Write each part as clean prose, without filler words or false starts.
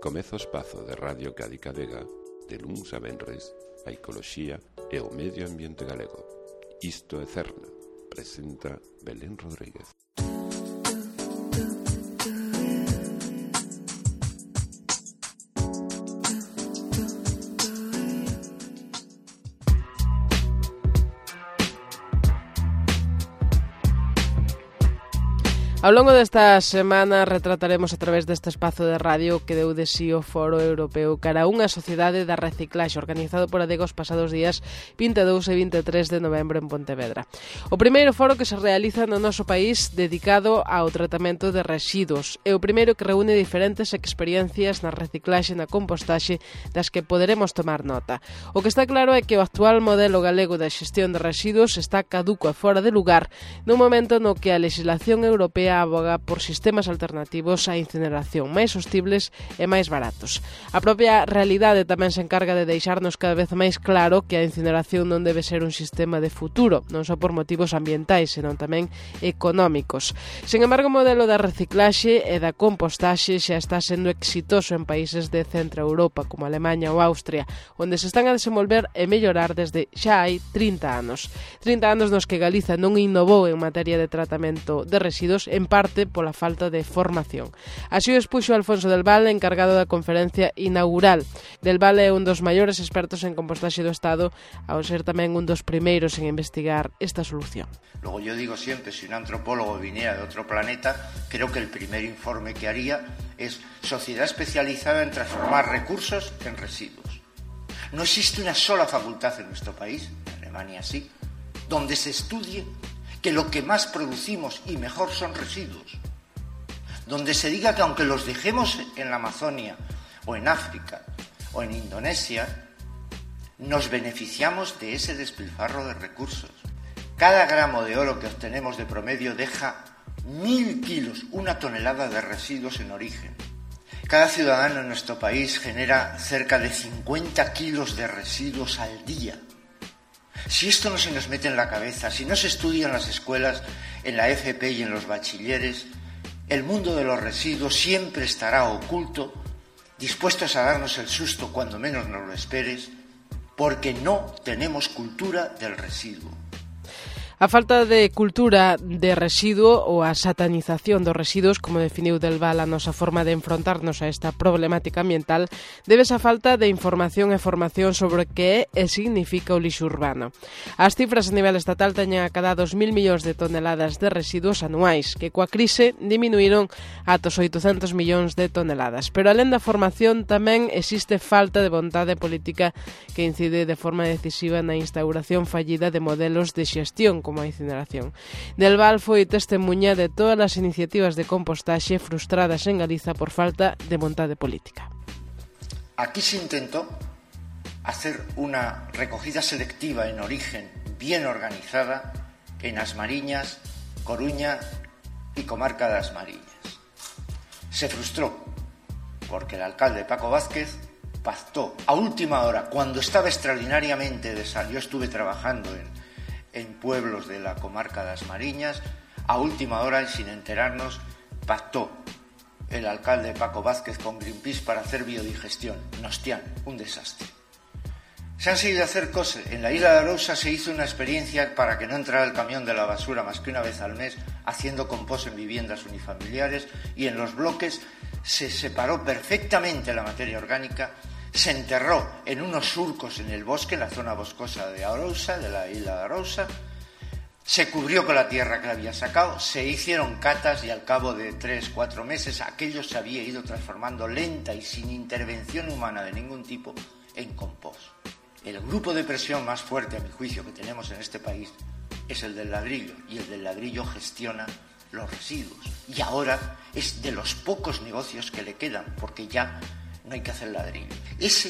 Comeza o espazo de Radio Cádiz Vega de luns a venres a ecoloxía e o medio ambiente galego. Isto é Cerna, presenta Belén Rodríguez. Ao longo desta semana retrataremos a través deste espazo de radio que deu de si o Foro Europeo cara a unha sociedade da reciclaxe organizado por Adega os pasados días 22 e 23 de novembro en Pontevedra. O primeiro foro que se realiza no noso país dedicado ao tratamento de residuos. É o primeiro que reúne diferentes experiencias na reciclaxe e na compostaxe das que poderemos tomar nota. O que está claro é que o actual modelo galego de xestión de residuos está caduco e fora de lugar no momento no que a legislación europea aboga por sistemas alternativos á incineración máis sostibles e máis baratos. A propia realidade tamén se encarga de deixarnos cada vez máis claro que a incineración non debe ser un sistema de futuro, non só por motivos ambientais, senón tamén económicos. Sen embargo, o modelo da reciclaxe e da compostaxe xa está sendo exitoso en países de Centro Europa, como Alemanha ou Austria, onde se están a desenvolver e mellorar desde xa hai 30 anos. 30 anos nos que Galiza non innovou en materia de tratamento de residuos, en parte pola falta de formación. Así o expuxo Alfonso del Val, encargado da conferencia inaugural. Del Val é un dos maiores expertos en compostaxe do Estado, ao ser tamén un dos primeiros en investigar esta solución. Luego yo digo siempre, si un antropólogo viniera de otro planeta, creo que el primer informe que haría es sociedad especializada en transformar recursos en residuos. No existe una sola facultad en nuestro país, en Alemania sí, donde se estudie que lo que más producimos y mejor son residuos, donde se diga que aunque los dejemos en la Amazonia o en África o en Indonesia, nos beneficiamos de ese despilfarro de recursos. Cada gramo de oro que obtenemos de promedio deja 1000 kilos, 1 tonelada de residuos en origen. Cada ciudadano en nuestro país genera cerca de 50 kilos de residuos al día. Si esto no se nos mete en la cabeza, si no se estudia en las escuelas, en la FP y en los bachilleres, el mundo de los residuos siempre estará oculto, dispuestos a darnos el susto cuando menos nos lo esperes, porque no tenemos cultura del residuo. A falta de cultura de residuo ou a satanización dos residuos, como definiu Del Val a nosa forma de enfrontarnos a esta problemática ambiental, debes a falta de información e formación sobre o que é e significa o lixo urbano. As cifras a nivel estatal teñen a cada 2.000 millóns de toneladas de residuos anuais, que coa crise diminuíron ata os 800 millóns de toneladas. Pero alén da formación tamén existe falta de vontade política que incide de forma decisiva na instauración fallida de modelos de xestión como a incineración. Del Val foi testemunha de todas as iniciativas de compostaxe frustradas en Galiza por falta de vontade política. Aquí se intentó hacer una recogida selectiva en origen bien organizada en As Mariñas, Coruña y Comarca das Mariñas. Se frustró porque el alcalde Paco Vázquez pactó a última hora, cuando estaba extraordinariamente yo estuve trabajando en pueblos de la comarca de As Mariñas, a última hora y sin enterarnos, pactó el alcalde Paco Vázquez con Greenpeace para hacer biodigestión. Nostián, un desastre. Se han seguido a hacer cosas. En la isla de Arousa se hizo una experiencia para que no entrara el camión de la basura más que una vez al mes, haciendo compost en viviendas unifamiliares, y en los bloques se separó perfectamente la materia orgánica, se enterró en unos surcos en el bosque, en la zona boscosa de Arousa, de la isla de Arousa, se cubrió con la tierra que la había sacado, se hicieron catas y al cabo de 3-4 meses aquello se había ido transformando lenta y sin intervención humana de ningún tipo en compost. El grupo de presión más fuerte, a mi juicio, que tenemos en este país es el del ladrillo, y el del ladrillo gestiona los residuos. Y ahora es de los pocos negocios que le quedan, porque ya no hay que hacer ladrillo. Ese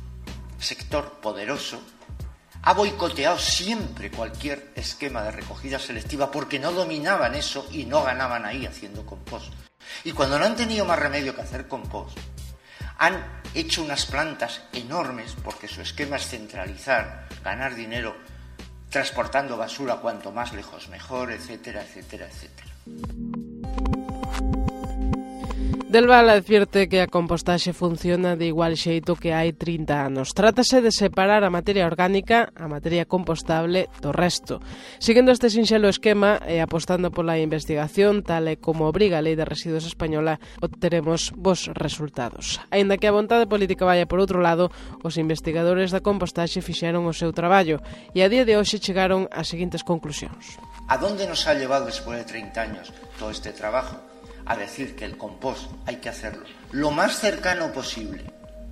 sector poderoso ha boicoteado siempre cualquier esquema de recogida selectiva porque no dominaban eso y no ganaban ahí haciendo compost. Y cuando no han tenido más remedio que hacer compost, han hecho unas plantas enormes porque su esquema es centralizar, ganar dinero transportando basura cuanto más lejos mejor, etcétera, etcétera, etcétera. Del Val advierte que a compostaxe funciona de igual xeito que hai 30 anos. Trátase de separar a materia orgánica, a materia compostable, do resto. Seguindo este sinxelo esquema e apostando pola investigación, tal e como obriga a Lei de Residuos española, obteremos bons resultados. Aínda que a vontade política vaya por outro lado, os investigadores da compostaxe fixeron o seu traballo e a día de hoxe chegaron ás seguintes conclusións. ¿A dónde nos ha llevado después de 30 años todo este trabajo? A decir que el compost hay que hacerlo lo más cercano posible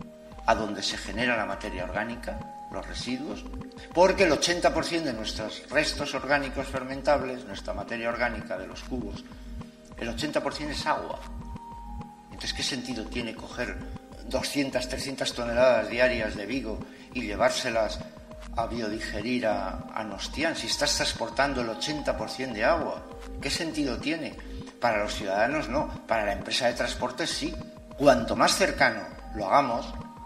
a donde se genera la materia orgánica, los residuos, porque el 80% de nuestros restos orgánicos fermentables, nuestra materia orgánica de los cubos, el 80% es agua. Entonces, ¿qué sentido tiene coger 200, 300 toneladas diarias de Vigo y llevárselas a biodigerir a Nostián si estás transportando el 80% de agua? ¿Qué sentido tiene? Para los ciudadanos no, para la empresa de transporte sí. Cuanto más cercano lo hagamos,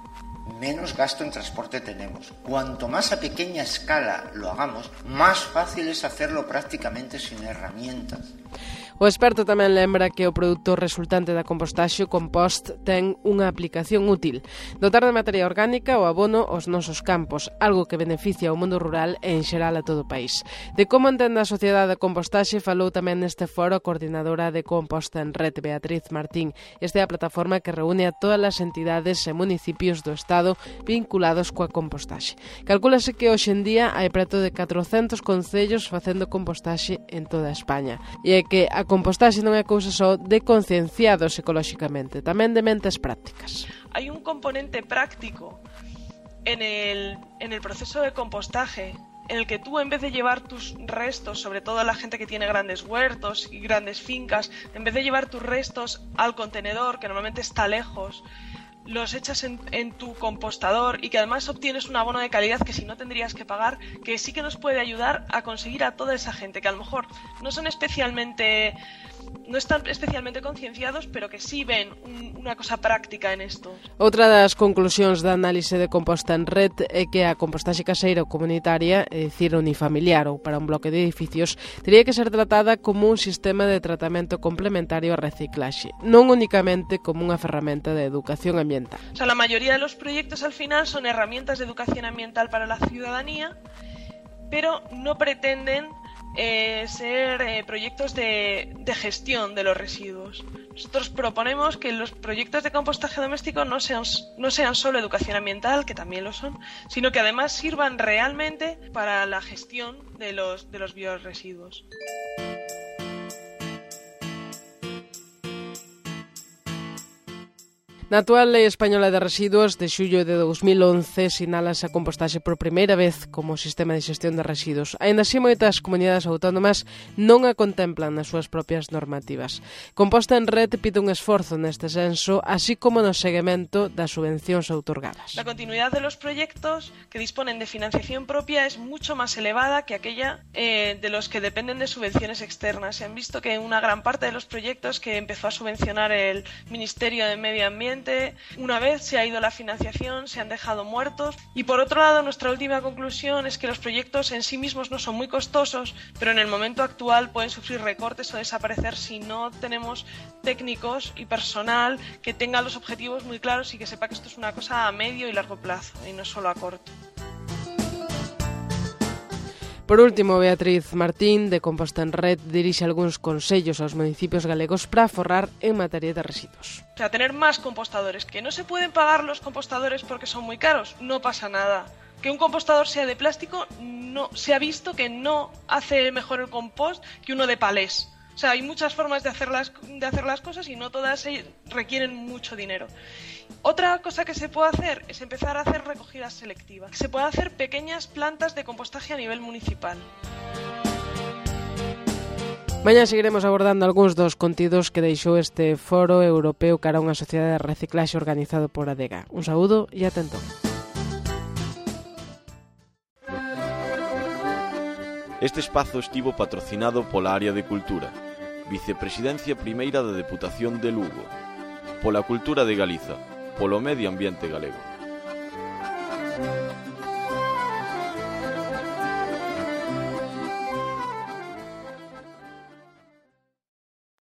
menos gasto en transporte tenemos. Cuanto más a pequeña escala lo hagamos, más fácil es hacerlo prácticamente sin herramientas. O experto tamén lembra que o produto resultante da compostaxe, o compost, ten unha aplicación útil. Dotar de materia orgánica o abono aos nosos campos, algo que beneficia ao mundo rural e en xeral a todo o país. De como entende a sociedade da compostaxe falou tamén neste foro a coordinadora de Composta en Red, Beatriz Martín. Esta é a plataforma que reúne a todas as entidades e municipios do Estado vinculados coa compostaxe. Calcúlase que hoxe en día hai preto de 400 concellos facendo compostaxe en toda España. E é que a compostaxe non é cousa só de concienciados ecolóxicamente, tamén de mentes prácticas. Hay un componente práctico en el proceso de compostaje en el que tú, en vez de llevar tus restos, sobre todo la gente que tiene grandes huertos y grandes fincas, en vez de llevar tus restos al contenedor, que normalmente está lejos, los echas en tu compostador y que además obtienes un abono de calidad que si no tendrías que pagar, que sí que nos puede ayudar a conseguir a toda esa gente que a lo mejor no están especialmente concienciados, pero que sí ven unha cosa práctica en isto. Outra das conclusións da análise de Composta en Red é que a compostaxe caseira ou comunitaria, é dicir, unifamiliar ou para un bloque de edificios, teria que ser tratada como un sistema de tratamento complementario á reciclaxe, non únicamente como unha ferramenta de educación ambiental. O sea, la mayoría de los proyectos al final son herramientas de educación ambiental para la ciudadanía, pero no pretenden ser proyectos de gestión de los residuos. Nosotros proponemos que los proyectos de compostaje doméstico no sean solo educación ambiental, que también lo son, sino que además sirvan realmente para la gestión de los bioresiduos. Na actual Lei Española de Residuos de xullo de 2011 sinálase a compostaxe por primeira vez como sistema de xestión de residuos. Aínda así, moitas comunidades autónomas non a contemplan nas súas propias normativas. Composta en Red pide un esforzo neste senso, así como no seguimento das subvencións outorgadas. La continuidad de los proyectos que disponen de financiación propia es mucho más elevada que aquella de los que dependen de subvenciones externas. Se han visto que una gran parte de los proyectos que empezó a subvencionar el Ministerio de Medio Ambiente, una vez se ha ido la financiación, se han dejado muertos. Y por otro lado, nuestra última conclusión es que los proyectos en sí mismos no son muy costosos, pero en el momento actual pueden sufrir recortes o desaparecer si no tenemos técnicos y personal que tenga los objetivos muy claros y que sepa que esto es una cosa a medio y largo plazo y no solo a corto. Por último, Beatriz Martín, de Composta en Red, dirixe algúns consellos aos municipios galegos para aforrar en materia de residuos. O sea, tener más compostadores. Que no se pueden pagar los compostadores porque son muy caros, no pasa nada. Que un compostador sea de plástico, no se ha visto que no hace mejor el compost que uno de palés. O sea, hay muchas formas de hacer las cosas y no todas requieren mucho dinero. Otra cosa que se puede hacer es empezar a hacer recogidas selectivas. Se pueden hacer pequeñas plantas de compostaje a nivel municipal. Mañá seguiremos abordando algúns dos contidos que deixou este foro europeo cara a unha sociedade de reciclaxe organizado por ADEGA. Un saúdo e atento. Este espazo estivo patrocinado pola Área de Cultura, Vicepresidencia Primeira da Deputación de Lugo, pola Cultura de Galiza, polo Medio Ambiente Galego.